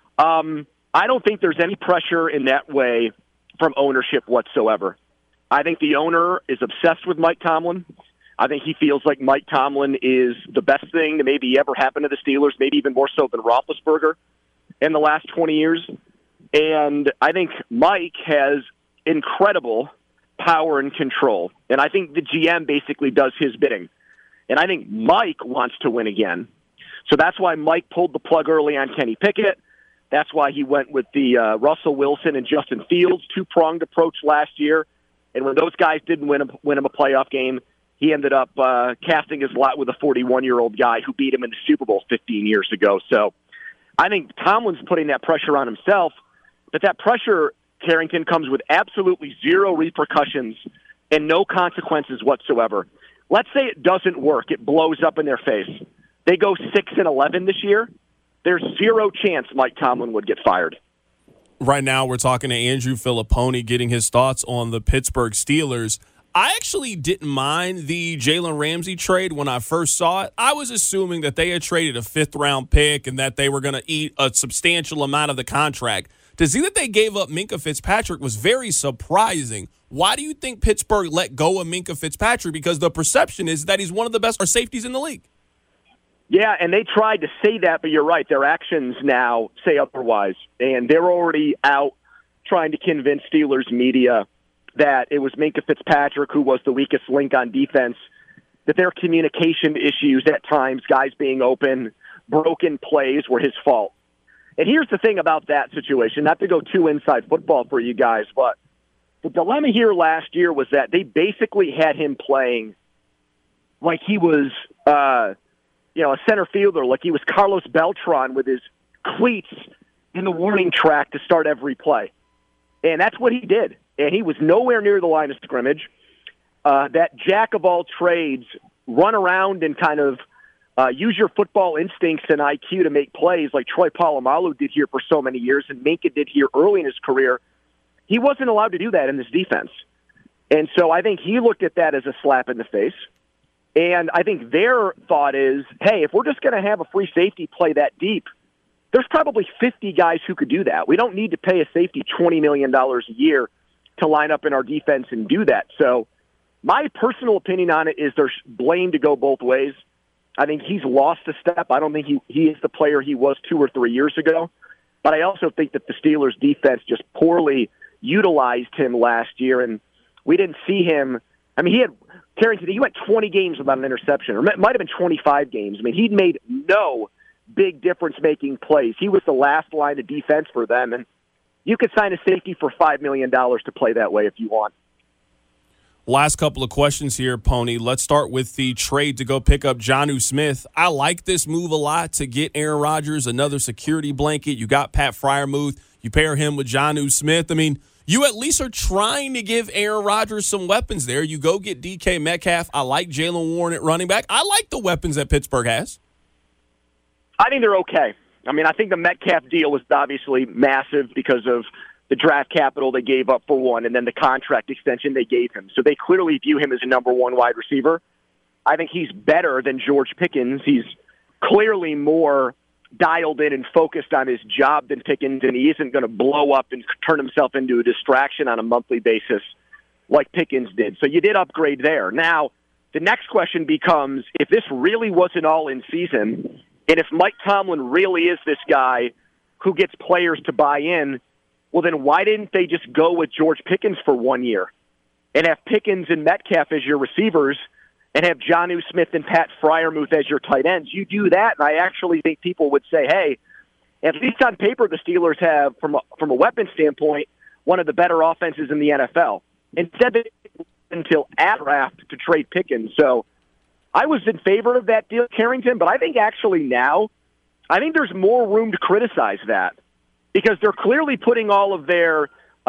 I don't think there's any pressure in that way from ownership whatsoever. I think the owner is obsessed with Mike Tomlin. I think he feels like Mike Tomlin is the best thing that maybe ever happened to the Steelers, maybe even more so than Roethlisberger in the last 20 years. And I think Mike has incredible power and control. And I think the GM basically does his bidding. And I think Mike wants to win again. So that's why Mike pulled the plug early on Kenny Pickett. That's why he went with the Russell Wilson and Justin Fields two-pronged approach last year. And when those guys didn't win him a playoff game, he ended up casting his lot with a 41-year-old guy who beat him in the Super Bowl 15 years ago. So I think Tomlin's putting that pressure on himself, but that pressure, Carrington, comes with absolutely zero repercussions and no consequences whatsoever. Let's say it doesn't work. It blows up in their face. They go 6-11 this year. There's zero chance Mike Tomlin would get fired. Right now, we're talking to Andrew Filipponi, getting his thoughts on the Pittsburgh Steelers. I actually didn't mind the Jalen Ramsey trade when I first saw it. I was assuming that they had traded a fifth-round pick and that they were going to eat a substantial amount of the contract. To see that they gave up Minkah Fitzpatrick was very surprising. Why do you think Pittsburgh let go of Minkah Fitzpatrick? Because the perception is that he's one of the best safeties in the league. Yeah, and they tried to say that, but you're right. Their actions now say otherwise. And they're already out trying to convince Steelers media that it was Minkah Fitzpatrick who was the weakest link on defense, that their communication issues at times, guys being open, broken plays were his fault. And here's the thing about that situation, not to go too inside football for you guys, but the dilemma here last year was that they basically had him playing like he was a center fielder, like he was Carlos Beltran with his cleats in the warning track to start every play. And that's what he did. And he was nowhere near the line of scrimmage. That jack of all trades, run around and kind of use your football instincts and IQ to make plays like Troy Polamalu did here for so many years and Minkah did here early in his career. He wasn't allowed to do that in this defense. And so I think he looked at that as a slap in the face. And I think their thought is, hey, if we're just going to have a free safety play that deep, there's probably 50 guys who could do that. We don't need to pay a safety $20 million a year to line up in our defense and do that. So my personal opinion on it is there's blame to go both ways. I think he's lost a step. I don't think he is the player he was 2 or 3 years ago. But I also think that the Steelers' defense just poorly utilized him last year, and we didn't see him. I mean, he went 20 games without an interception, or it might have been 25 games. I mean, he'd made no big difference-making plays. He was the last line of defense for them, and you could sign a safety for $5 million to play that way if you want. Last couple of questions here, Pony. Let's start with the trade to go pick up Jonnu Smith. I like this move a lot to get Aaron Rodgers another security blanket. You got Pat Freiermuth. You pair him with Jonnu Smith. I mean, you at least are trying to give Aaron Rodgers some weapons there. You go get DK Metcalf. I like Jaylen Warren at running back. I like the weapons that Pittsburgh has. I think they're okay. I mean, I think the Metcalf deal was obviously massive because of the draft capital they gave up for one, and then the contract extension they gave him. So they clearly view him as a number one wide receiver. I think he's better than George Pickens. He's clearly more dialed in and focused on his job than Pickens, and he isn't going to blow up and turn himself into a distraction on a monthly basis like Pickens did. So you did upgrade there. Now, the next question becomes, if this really wasn't all in season, and if Mike Tomlin really is this guy who gets players to buy in, well, then why didn't they just go with George Pickens for 1 year and have Pickens and Metcalf as your receivers and have Jonnu Smith and Pat Freiermuth as your tight ends? You do that, and I actually think people would say, hey, at least on paper the Steelers have, from a weapon standpoint, one of the better offenses in the NFL. Instead, they waited until at draft to trade Pickens. So I was in favor of that deal, Carrington, but I think actually now, I think there's more room to criticize that. Because they're clearly putting all of their,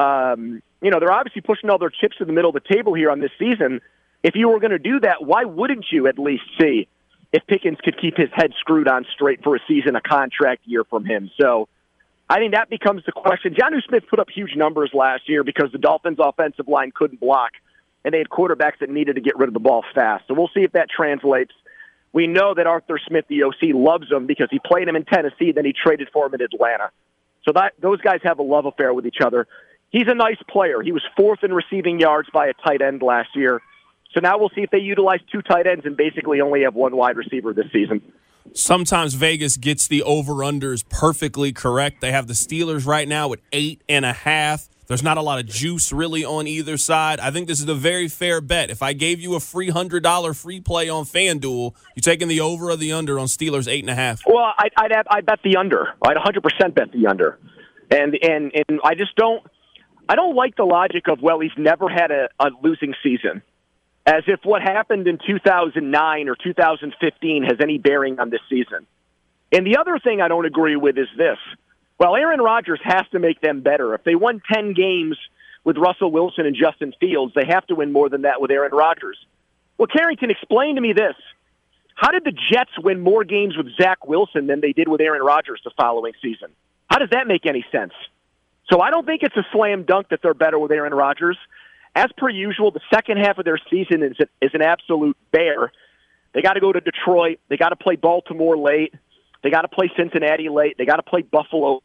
they're obviously pushing all their chips in the middle of the table here on this season. If you were going to do that, why wouldn't you at least see if Pickens could keep his head screwed on straight for a season, a contract year from him? So I think that becomes the question. Jonnu Smith put up huge numbers last year because the Dolphins' offensive line couldn't block, and they had quarterbacks that needed to get rid of the ball fast. So we'll see if that translates. We know that Arthur Smith, the OC, loves him because he played him in Tennessee, then he traded for him in Atlanta. So those guys have a love affair with each other. He's a nice player. He was 4th in receiving yards by a tight end last year. So now we'll see if they utilize 2 tight ends and basically only have 1 wide receiver this season. Sometimes Vegas gets the over-unders perfectly correct. They have the Steelers right now at 8.5. There's not a lot of juice really on either side. I think this is a very fair bet. If I gave you a free $100 free play on FanDuel, you taking the over or the under on Steelers 8.5? Well, I'd bet the under. I'd 100% bet the under. And I just don't like the logic of, well, he's never had a losing season, as if what happened in 2009 or 2015 has any bearing on this season. And the other thing I don't agree with is this. Well, Aaron Rodgers has to make them better. If they won 10 games with Russell Wilson and Justin Fields, they have to win more than that with Aaron Rodgers. Well, Carrington, explain to me this. How did the Jets win more games with Zach Wilson than they did with Aaron Rodgers the following season? How does that make any sense? So I don't think it's a slam dunk that they're better with Aaron Rodgers. As per usual, the second half of their season is an absolute bear. They got to go to Detroit. They got to play Baltimore late. They got to play Cincinnati late. They got to play Buffalo.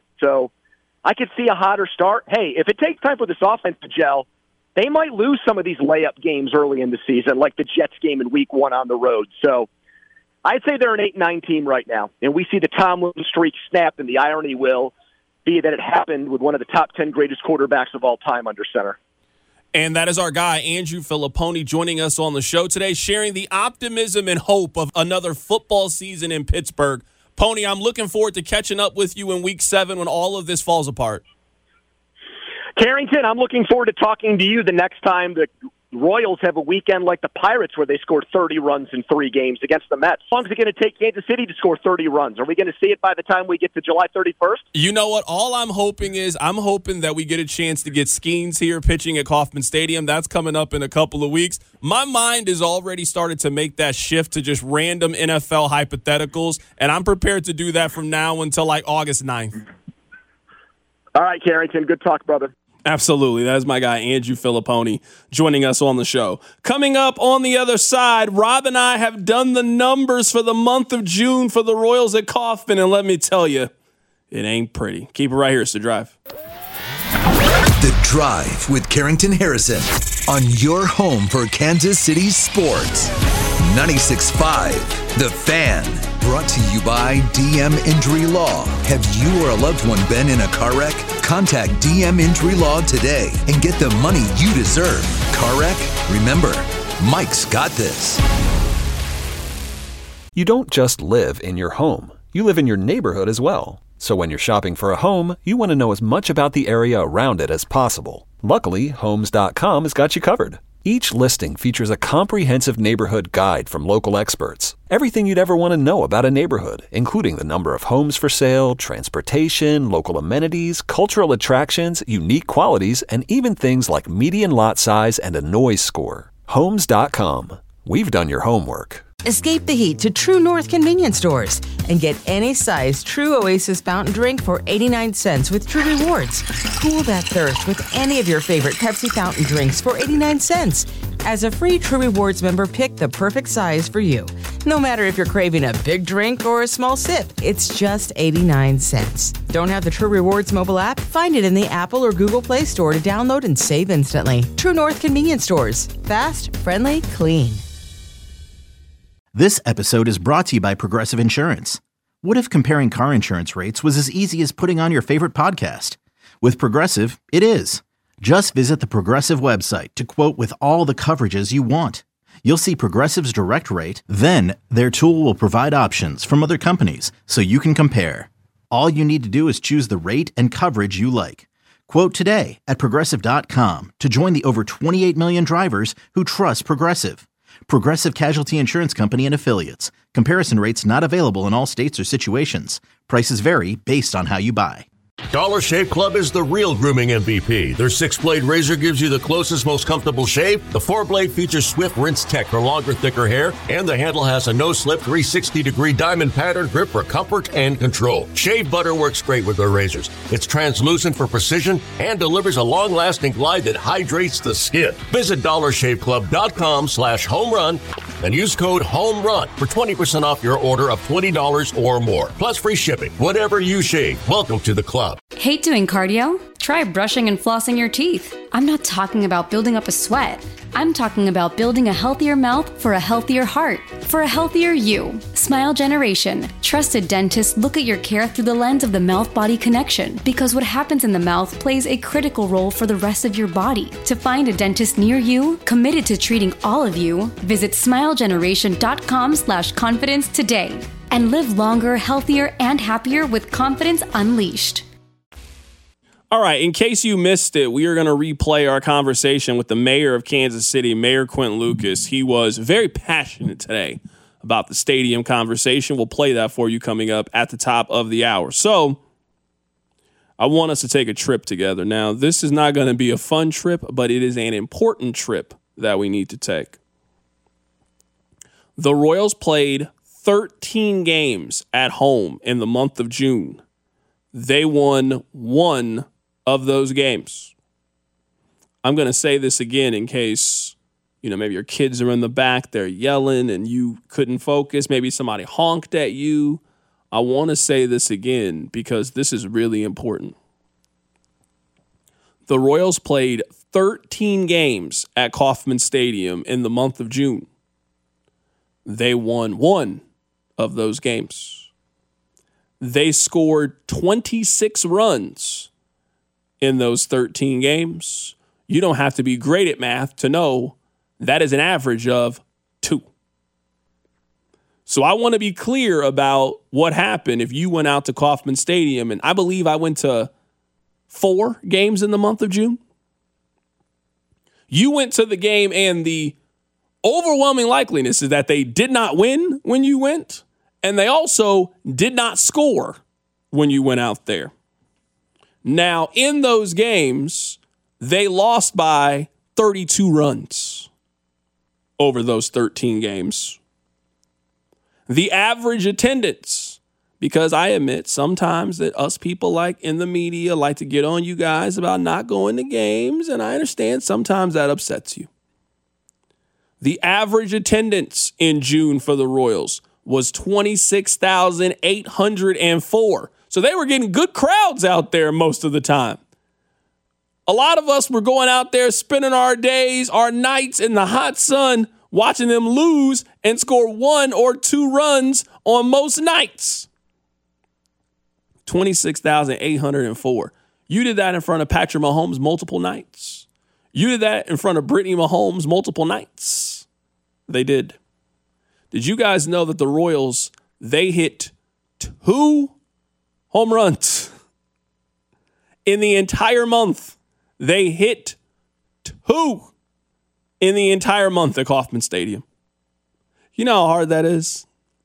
So I could see a hotter start. Hey, if it takes time for this offense to gel, they might lose some of these layup games early in the season, like the Jets game in Week 1 on the road. So I'd say they're an 8-9 team right now, and we see the Tomlin streak snap, and the irony will be that it happened with one of the top 10 greatest quarterbacks of all time under center. And that is our guy, Andrew Filipponi, joining us on the show today, sharing the optimism and hope of another football season in Pittsburgh. Pony, I'm looking forward to catching up with you in Week 7 when all of this falls apart. Carrington, I'm looking forward to talking to you the next time the Royals have a weekend like the Pirates where they scored 30 runs in 3 games against the Mets. How long is it going to take Kansas City to score 30 runs? Are we going to see it by the time we get to July 31st? You know what? All I'm hoping that we get a chance to get Skeens here pitching at Kauffman Stadium. That's coming up in a couple of weeks. My mind has already started to make that shift to just random NFL hypotheticals, and I'm prepared to do that from now until like August 9th. All right, Carrington. Good talk, brother. Absolutely. That is my guy, Andrew Filipponi, joining us on the show. Coming up on the other side, Rob and I have done the numbers for the month of June for the Royals at Kauffman, and let me tell you, it ain't pretty. Keep it right here, it's The Drive. The Drive with Carrington Harrison on your home for Kansas City sports. 96.5 The Fan. Brought to you by DM Injury Law. Have you or a loved one been in a car wreck? Contact DM Injury Law today and get the money you deserve. Car wreck? Remember, Mike's got this. You don't just live in your home. You live in your neighborhood as well. So when you're shopping for a home, you want to know as much about the area around it as possible. Luckily, Homes.com has got you covered. Each listing features a comprehensive neighborhood guide from local experts. Everything you'd ever want to know about a neighborhood, including the number of homes for sale, transportation, local amenities, cultural attractions, unique qualities, and even things like median lot size and a noise score. Homes.com. We've done your homework. Escape the heat to True North convenience stores and get any size True Oasis fountain drink for 89 cents with True Rewards. Cool that thirst with any of your favorite Pepsi fountain drinks for 89 cents. As a free True Rewards member, pick the perfect size for you. No matter if you're craving a big drink or a small sip, it's just 89 cents. Don't have the True Rewards mobile app? Find it in the Apple or Google Play Store to download and save instantly. True North convenience stores. Fast, friendly, clean. This episode is brought to you by Progressive Insurance. What if comparing car insurance rates was as easy as putting on your favorite podcast? With Progressive, it is. Just visit the Progressive website to quote with all the coverages you want. You'll see Progressive's direct rate, then their tool will provide options from other companies so you can compare. All you need to do is choose the rate and coverage you like. Quote today at Progressive.com to join the over 28 million drivers who trust Progressive. Progressive Casualty Insurance Company and Affiliates. Comparison rates not available in all states or situations. Prices vary based on how you buy. Dollar Shave Club is the real grooming MVP. Their 6-blade razor gives you the closest, most comfortable shave. The 4-blade features Swift Rinse Tech for longer, thicker hair. And the handle has a no-slip 360-degree diamond pattern grip for comfort and control. Shave butter works great with their razors. It's translucent for precision and delivers a long-lasting glide that hydrates the skin. Visit dollarshaveclub.com/homerun and use code HOMERUN for 20% off your order of $20 or more. Plus free shipping. Whatever you shave, welcome to the club. Hate doing cardio? Try brushing and flossing your teeth. I'm not talking about building up a sweat. I'm talking about building a healthier mouth for a healthier heart, for a healthier you. Smile Generation. Trusted dentists look at your care through the lens of the mouth-body connection, because what happens in the mouth plays a critical role for the rest of your body. To find a dentist near you, committed to treating all of you, visit smilegeneration.com/confidence today and live longer, healthier, and happier with confidence unleashed. All right, in case you missed it, we are going to replay our conversation with the mayor of Kansas City, Mayor Quinton Lucas. He was very passionate today about the stadium conversation. We'll play that for you coming up at the top of the hour. So I want us to take a trip together. Now, this is not going to be a fun trip, but it is an important trip that we need to take. The Royals played 13 games at home in the month of June. They won 1 of those games. I'm going to say this again in case, maybe your kids are in the back, they're yelling and you couldn't focus. Maybe somebody honked at you. I want to say this again because this is really important. The Royals played 13 games at Kauffman Stadium in the month of June. They won 1 of those games. They scored 26 runs in those 13 games. You don't have to be great at math to know that is an average of 2. So I want to be clear about what happened if you went out to Kauffman Stadium, and I believe I went to 4 games in the month of June. You went to the game, and the overwhelming likeliness is that they did not win when you went, and they also did not score when you went out there. Now, in those games, they lost by 32 runs over those 13 games. The average attendance, because I admit sometimes that us people like in the media like to get on you guys about not going to games, and I understand sometimes that upsets you. The average attendance in June for the Royals was 26,804. So they were getting good crowds out there most of the time. A lot of us were going out there spending our days, our nights in the hot sun, watching them lose and score 1 or 2 runs on most nights. 26,804. You did that in front of Patrick Mahomes multiple nights. You did that in front of Brittany Mahomes multiple nights. They did. Did you guys know that the Royals, they hit 2 home runs in the entire month? They hit 2 in the entire month at Kauffman Stadium. You know how hard that is?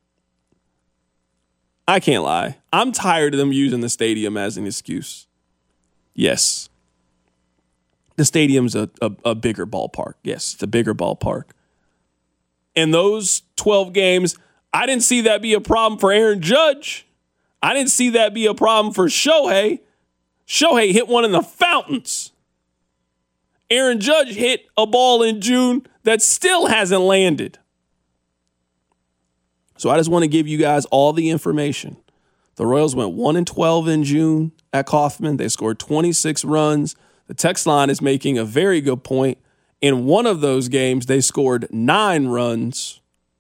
I can't lie. I'm tired of them using the stadium as an excuse. Yes. The stadium's a bigger ballpark. Yes, it's a bigger ballpark. In those 12 games, I didn't see that be a problem for Aaron Judge. I didn't see that be a problem for Shohei. Shohei hit one in the fountains. Aaron Judge hit a ball in June that still hasn't landed. So I just want to give you guys all the information. The Royals went 1-12 in June at Kauffman. They scored 26 runs. The text line is making a very good point. In one of those games, they scored 9 runs.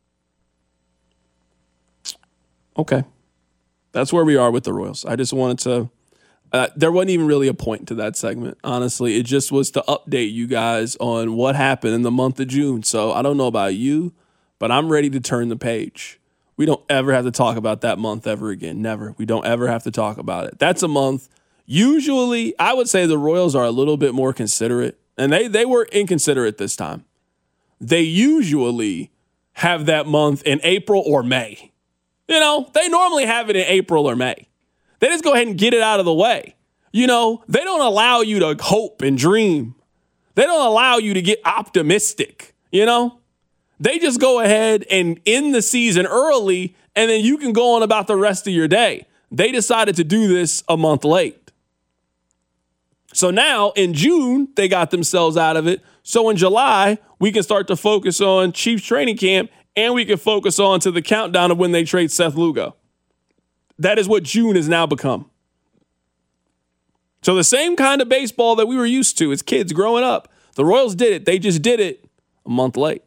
Okay. That's where we are with the Royals. I just wanted to... there wasn't even really a point to that segment, honestly. It just was to update you guys on what happened in the month of June. So I don't know about you, but I'm ready to turn the page. We don't ever have to talk about that month ever again. Never. We don't ever have to talk about it. That's a month. Usually, I would say the Royals are a little bit more considerate, and they were inconsiderate this time. They usually have that month in April or May. You know, they normally have it in April or May. They just go ahead and get it out of the way. You know, they don't allow you to hope and dream. They don't allow you to get optimistic, you know? They just go ahead and end the season early, and then you can go on about the rest of your day. They decided to do this a month late. So now in June, they got themselves out of it. So in July, we can start to focus on Chiefs training camp, and we can focus on to the countdown of when they trade Seth Lugo. That is what June has now become. So the same kind of baseball that we were used to as kids growing up, the Royals did it. They just did it a month late.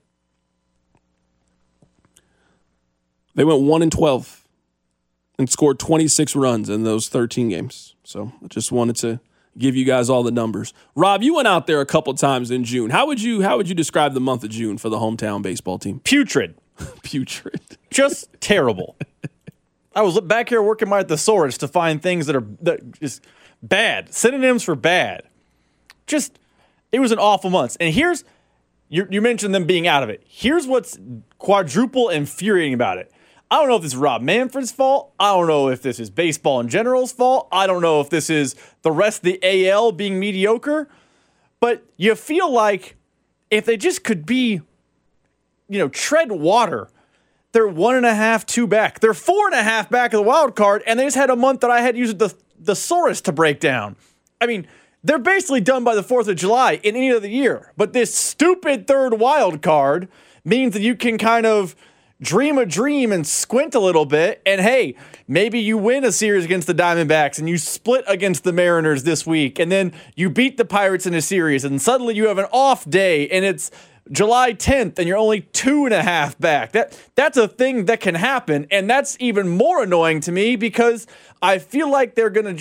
They went 1-12 and scored 26 runs in those 13 games. So I just wanted to give you guys all the numbers. Rob, you went out there a couple times in June. How would you describe the month of June for the hometown baseball team? Putrid. Putrid. Just terrible. I was back here working my thesaurus to find things that are just bad. Synonyms for bad. Just, it was an awful month. And here's, you mentioned them being out of it. Here's what's quadruple infuriating about it. I don't know if this is Rob Manfred's fault. I don't know if this is baseball in general's fault. I don't know if this is the rest of the AL being mediocre. But you feel like if they just could be, tread water, they're 1.5, 2 back. They're 4.5 back of the wild card, and they just had a month that I had used the thesaurus to break down. I mean, they're basically done by the 4th of July in any other year. But this stupid third wild card means that you can kind of dream a dream and squint a little bit. And hey, maybe you win a series against the Diamondbacks and you split against the Mariners this week. And then you beat the Pirates in a series and suddenly you have an off day and it's July 10th and you're only 2.5 back. That's a thing that can happen. And that's even more annoying to me because I feel like they're going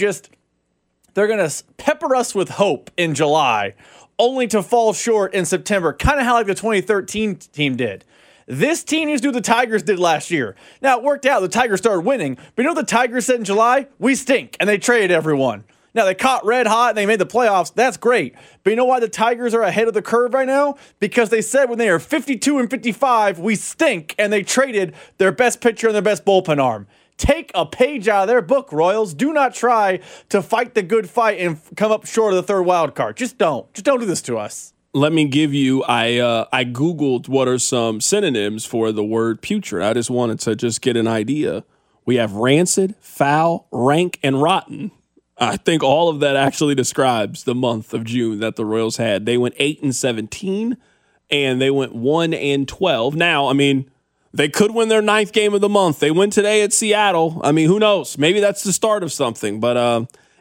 to pepper us with hope in July only to fall short in September. Kind of how like the 2013 team did. This team needs to do what the Tigers did last year. Now, it worked out. The Tigers started winning. But you know what the Tigers said in July? We stink. And they traded everyone. Now, they caught red hot and they made the playoffs. That's great. But you know why the Tigers are ahead of the curve right now? Because they said when they are 52-55, we stink. And they traded their best pitcher and their best bullpen arm. Take a page out of their book, Royals. Do not try to fight the good fight and come up short of the third wild card. Just don't. Just don't do this to us. Let me give you, I Googled what are some synonyms for the word putrid. I just wanted to just get an idea. We have rancid, foul, rank, and rotten. I think all of that actually describes the month of June that the Royals had. They went 8-17, and they went 1-12. Now, I mean, they could win their 9th game of the month. They win today at Seattle. I mean, who knows? Maybe that's the start of something. But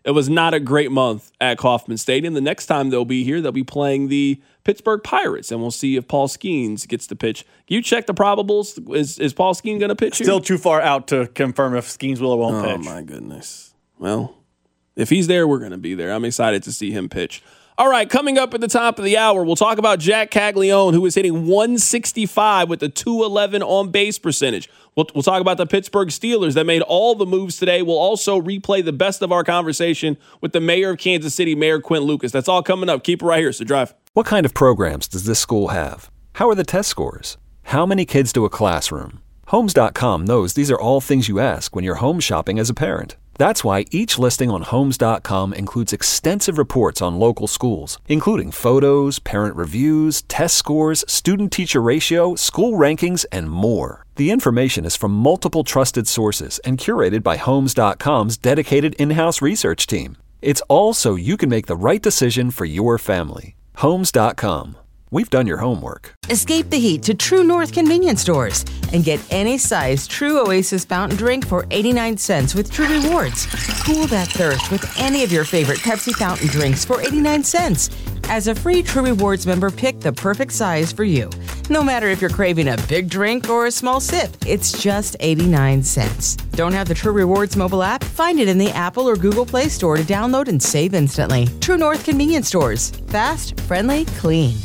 it was not a great month at Kauffman Stadium. The next time they'll be here, they'll be playing the Pittsburgh Pirates, and we'll see if Paul Skeens gets to pitch. Can you check the probables? Is Paul Skeens going to pitch here? Still too far out to confirm if Skeens will or won't pitch. Oh, my goodness. Well, if he's there, we're going to be there. I'm excited to see him pitch. All right, coming up at the top of the hour, we'll talk about Jack Caglione, who is hitting 165 with a .211 on-base percentage. We'll talk about the Pittsburgh Steelers that made all the moves today. We'll also replay the best of our conversation with the mayor of Kansas City, Mayor Quint Lucas. That's all coming up. Keep it right here, so drive. What kind of programs does this school have? How are the test scores? How many kids do a classroom? Homes.com knows these are all things you ask when you're home shopping as a parent. That's why each listing on Homes.com includes extensive reports on local schools, including photos, parent reviews, test scores, student-teacher ratio, school rankings, and more. The information is from multiple trusted sources and curated by Homes.com's dedicated in-house research team. It's all so you can make the right decision for your family. Homes.com. We've done your homework. Escape the heat to True North convenience stores and get any size True Oasis fountain drink for 89 cents with True Rewards. Cool that thirst with any of your favorite Pepsi fountain drinks for 89 cents. As a free True Rewards member, pick the perfect size for you. No matter if you're craving a big drink or a small sip, it's just 89 cents. Don't have the True Rewards mobile app? Find it in the Apple or Google Play Store to download and save instantly. True North convenience stores. Fast, friendly, clean.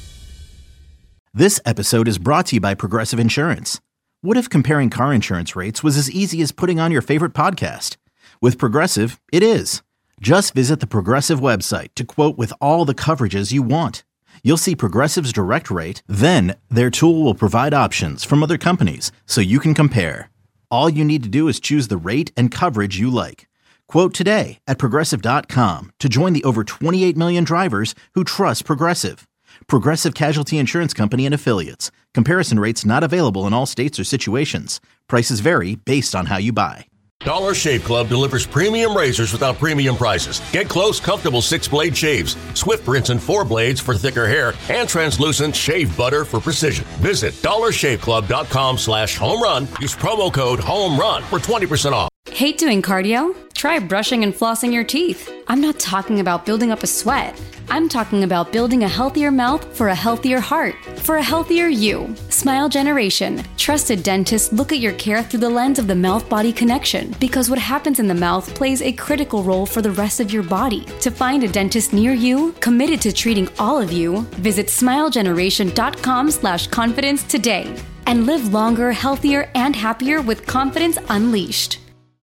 This episode is brought to you by Progressive Insurance. What if comparing car insurance rates was as easy as putting on your favorite podcast? With Progressive, it is. Just visit the Progressive website to quote with all the coverages you want. You'll see Progressive's direct rate, then their tool will provide options from other companies so you can compare. All you need to do is choose the rate and coverage you like. Quote today at Progressive.com to join the over 28 million drivers who trust Progressive. Progressive Casualty Insurance Company and Affiliates. Comparison rates not available in all states or situations. Prices vary based on how you buy. Dollar Shave Club delivers premium razors without premium prices. Get close, comfortable 6-blade shaves, Swift Rinse and 4 blades for thicker hair, and translucent shave butter for precision. Visit dollarshaveclub.com/home run. Use promo code HOMERUN for 20% off. Hate doing cardio? Try brushing and flossing your teeth. I'm not talking about building up a sweat. I'm talking about building a healthier mouth for a healthier heart, for a healthier you. Smile Generation. Trusted dentists look at your care through the lens of the mouth-body connection, because what happens in the mouth plays a critical role for the rest of your body. To find a dentist near you, committed to treating all of you, visit smilegeneration.com/confidence today and live longer, healthier, and happier with confidence unleashed.